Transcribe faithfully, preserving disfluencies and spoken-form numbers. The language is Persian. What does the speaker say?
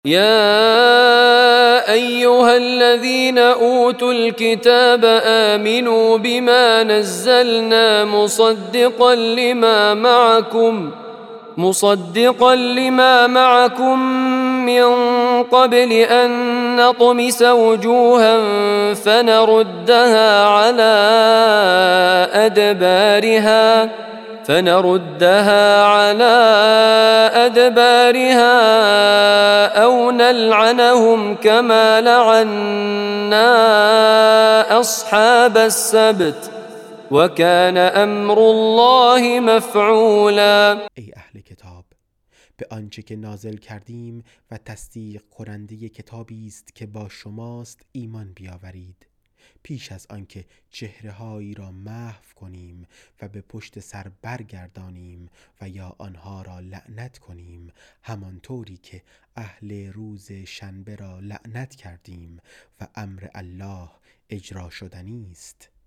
يا أيها الذين أوتوا الكتاب آمنوا بما نزلنا مصدقا لما معكم مصدقا لما معكم من قبل أن نطمس وجوها فنردها على أدبارها فنردها على أدبارها أو نلعنهم كما لعنا أصحاب السبت وكان أمر الله مفعولا. ای اهل کتاب، به آنچه که نازل کردیم و تصدیق کننده کتابی است که با شماست ایمان بیاورید، پیش از آنکه چهره‌هایی را محو کنیم و به پشت سر برگردانیم و یا آنها را لعنت کنیم، همانطوری که اهل روز شنبه را لعنت کردیم و امر الله اجرا شدنی است.